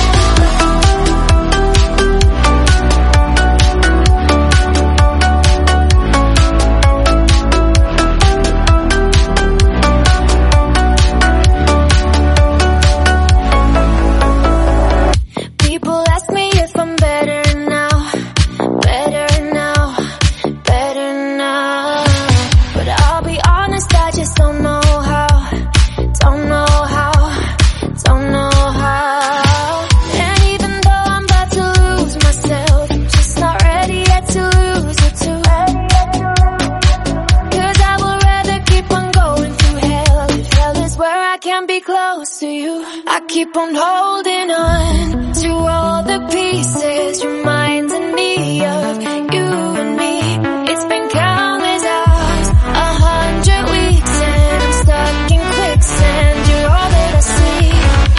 People ask me if I'm better now, better now, better now. But I'll be honest, I just don't know how, don't know how, don't know how. And even though I'm about to lose myself, I'm just not ready yet to lose you too. 'Cause I would rather keep on going through hell, if hell is where I can be close to you. I keep on holding on to all the pieces, reminding me of you and me. It's been countless hours, 100 weeks, and I'm stuck in quicksand. You're all that I see.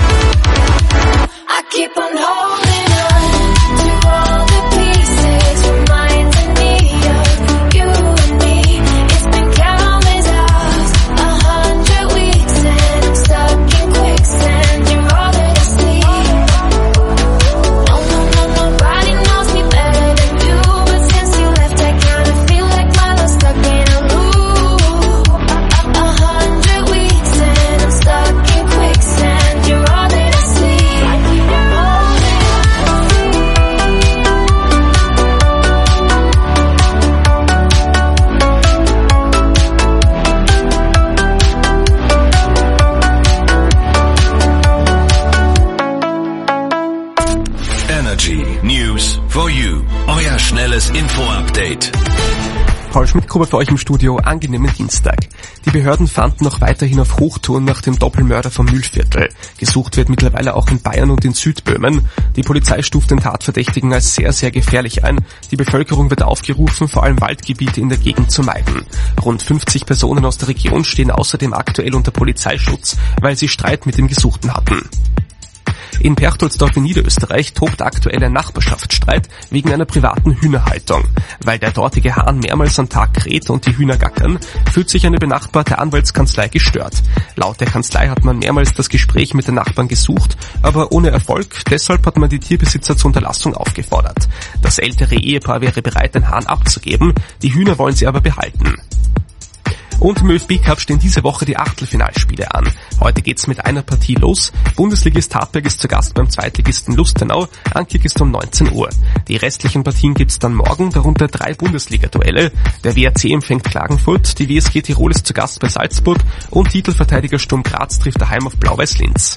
I keep on holding on to all the pieces, reminding me of you and me. It's been countless hours, 100 weeks, and I'm stuck in quicksand. You're all that I see. No, nobody knows me better than you, but since you left, I kinda feel like my love's stuck in a loop. 100 weeks, and I'm stuck in quicksand. You're all that I see. I keep on holding. Energy News for You. Euer schnelles Info-Update. Paul Schmidt-Gruber für euch im Studio. Angenehmen Dienstag. Die Behörden fanden noch weiterhin auf Hochtouren nach dem Doppelmörder vom Mühlviertel. Gesucht wird mittlerweile auch in Bayern und in Südböhmen. Die Polizei stuft den Tatverdächtigen als sehr, sehr gefährlich ein. Die Bevölkerung wird aufgerufen, vor allem Waldgebiete in der Gegend zu meiden. Rund 50 Personen aus der Region stehen außerdem aktuell unter Polizeischutz, weil sie Streit mit dem Gesuchten hatten. In Perchtoldsdorf in Niederösterreich tobt aktuell ein Nachbarschaftsstreit wegen einer privaten Hühnerhaltung. Weil der dortige Hahn mehrmals am Tag kräht und die Hühner gackern, fühlt sich eine benachbarte Anwaltskanzlei gestört. Laut der Kanzlei hat man mehrmals das Gespräch mit den Nachbarn gesucht, aber ohne Erfolg. Deshalb hat man die Tierbesitzer zur Unterlassung aufgefordert. Das ältere Ehepaar wäre bereit, den Hahn abzugeben, die Hühner wollen sie aber behalten. Und im ÖFB-Cup stehen diese Woche die Achtelfinalspiele an. Heute geht's mit einer Partie los. Bundesligist Hartberg ist zu Gast beim Zweitligisten Lustenau. Ankick ist um 19 Uhr. Die restlichen Partien gibt's dann morgen, darunter 3 Bundesliga-Duelle. Der WRC empfängt Klagenfurt, die WSG Tirol ist zu Gast bei Salzburg und Titelverteidiger Sturm Graz trifft daheim auf Blau-Weiß Linz.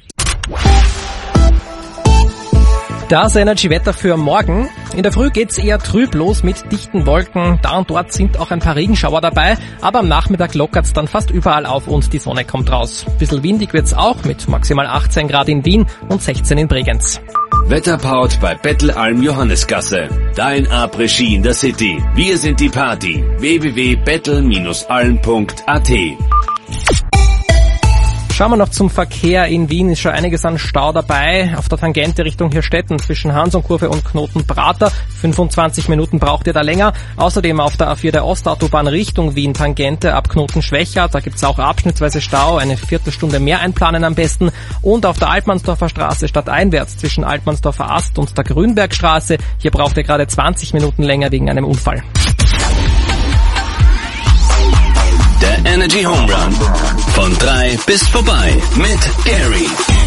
Das Energy-Wetter für morgen. In der Früh geht's eher trüb los mit dichten Wolken. Da und dort sind auch ein paar Regenschauer dabei, aber am Nachmittag lockert's dann fast überall auf und die Sonne kommt raus. Bisschen windig wird's auch mit maximal 18 Grad in Wien und 16 in Bregenz. Wetterpaut bei Bettelalm Johannesgasse. Dein Après-Ski in der City. Wir sind die Party. www.bettel-alm.at. Schauen wir noch zum Verkehr. In Wien ist schon einiges an Stau dabei. Auf der Tangente Richtung Hirstetten zwischen Hansonkurve und Knotenprater. 25 Minuten braucht ihr da länger. Außerdem auf der A4 der Ostautobahn Richtung Wien Tangente ab Knoten-Schwechat. Da gibt's auch abschnittsweise Stau. Eine Viertelstunde mehr einplanen am besten. Und auf der Altmannsdorfer Straße stadteinwärts zwischen Altmannsdorfer Ast und der Grünbergstraße. Hier braucht ihr gerade 20 Minuten länger wegen einem Unfall. Der Energy Home Run. Von 3 bis vorbei mit Gary.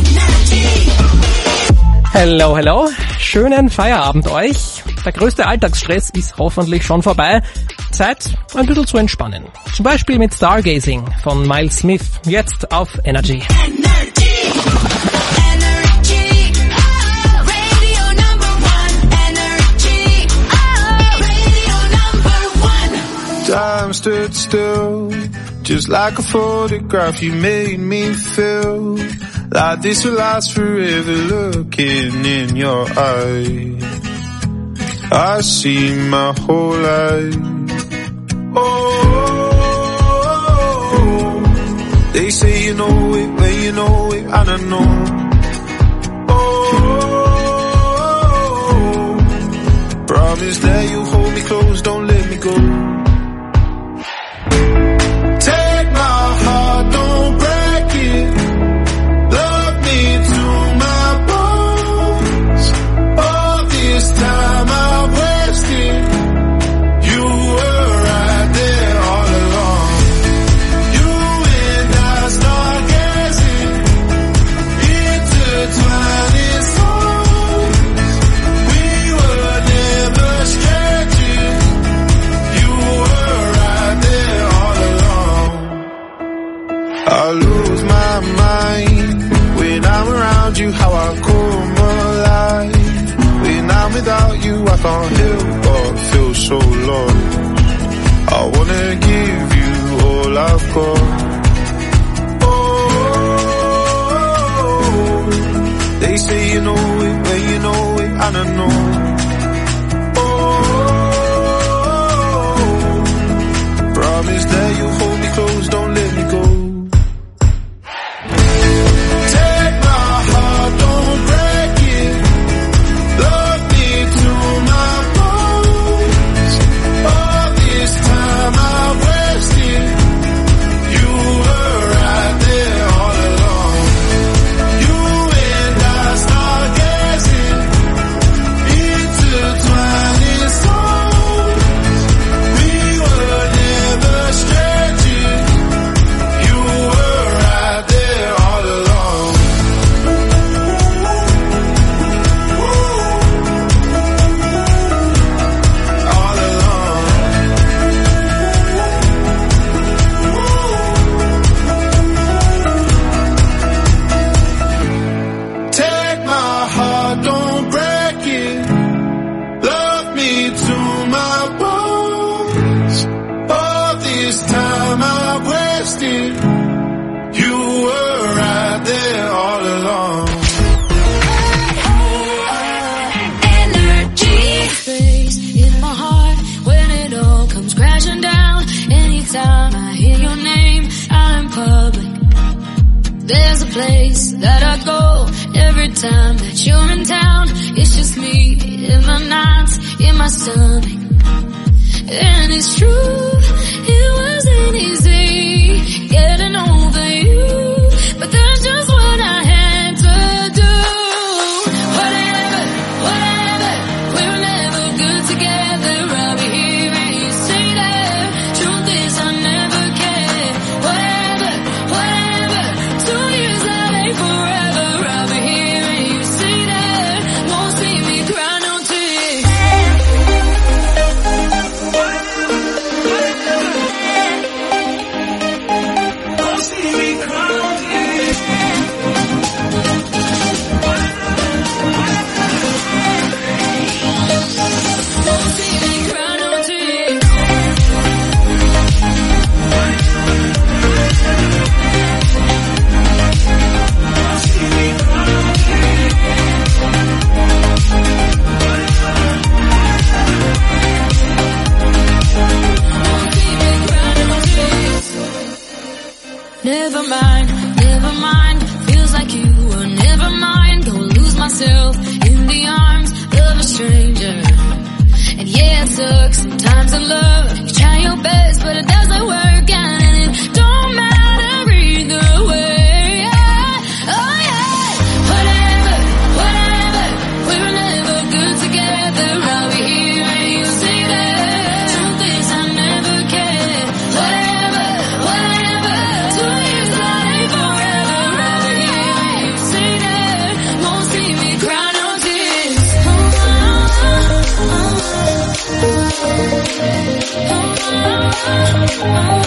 Hello, hello. Schönen Feierabend euch. Der größte Alltagsstress ist hoffentlich schon vorbei. Zeit, ein bisschen zu entspannen. Zum Beispiel mit Stargazing von Miles Smith. Jetzt auf Energy. Time stood still, just like a photograph you made me feel. like this will last forever. Looking in your eyes, I see my whole life. Oh, they say you know it when you know it, I don't know. Oh, promise that you hold me close, don't let me go. Take my heart, don't break it. Love me to my bones. All this time I wasted. You were right there all along. You and I start gazing, intertwining souls. We were never strangers. You were right there all along. I lose my mind when I'm around you, how I come alive. When I'm without you, I can't help but feel so lost. I wanna give you all I've got. Oh, they say you know it when you know it, I don't know. Oh, promise that you hold me close, don't let me go. Take my heart, don't break it. Love me to my bones. All this time I wasted. You were right there all along. You and I start gazing, intertwining souls. We were never strangers. You were right there all along. All along. Take my heart, don't break it. Love me to my bones. All this time I wasted. You were right there all along. Energy. Space in my heart when it all comes crashing down. Anytime I hear your name out in public, there's a place that I go every time that you're in town. It's just me in the nights, in my stomach. And it's true, it wasn't easy getting over you, but that's just what I had to do. Whatever, we were never good together. I'll be here when you say that. Truth is I never cared. Whatever, 2 years that ain't forever. I'll be here when you say that. Won't see me cry no tears. Won't see me cry no tears. Won't see me cry no tears. Never mind, feels like you were never mine. Go lose myself in the arms of a stranger. And yeah, it sucks sometimes in love. You try your best, but it doesn't work, and it don't matter either way. Oh yeah, whatever, we were never good together. I'll be here when you say that. Truth is I never cared. Whatever, 2 years that ain't forever. I'll be here when you say that. Won't see me cry no tears. Oh,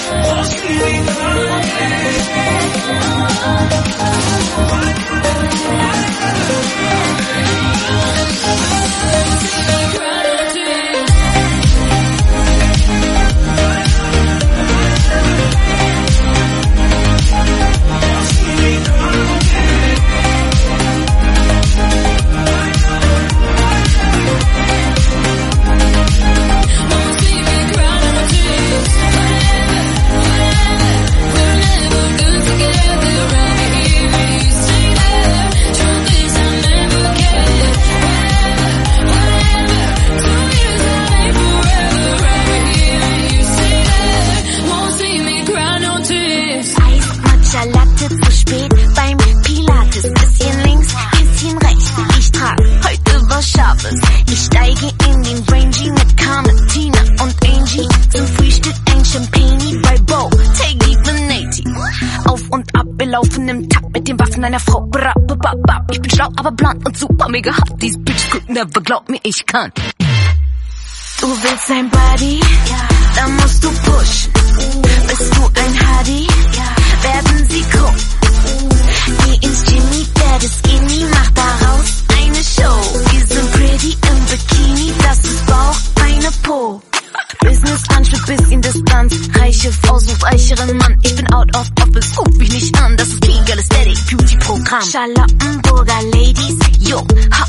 laufen im Takt mit den Waffen einer Frau. Ich bin schlau, aber blond und super mega hot. These bitches could never, glaub mir, ich kann. Du willst ein Buddy? Dann musst du pushen. Bist du ein Hardy? Werden sie gucken. Geh ins Jimmy, werde skinny, mach daraus eine Show. Wir sind pretty im Bikini, das ist Bauch, eine Po. Business Anschluss, bisschen Distanz. Reiche Frau sucht reicheren Mann. Ich bin out of office, ruf mich nicht an. Das ist King Girl Aesthetic Beauty Programm. Charlottenburger Ladies, yo, ha,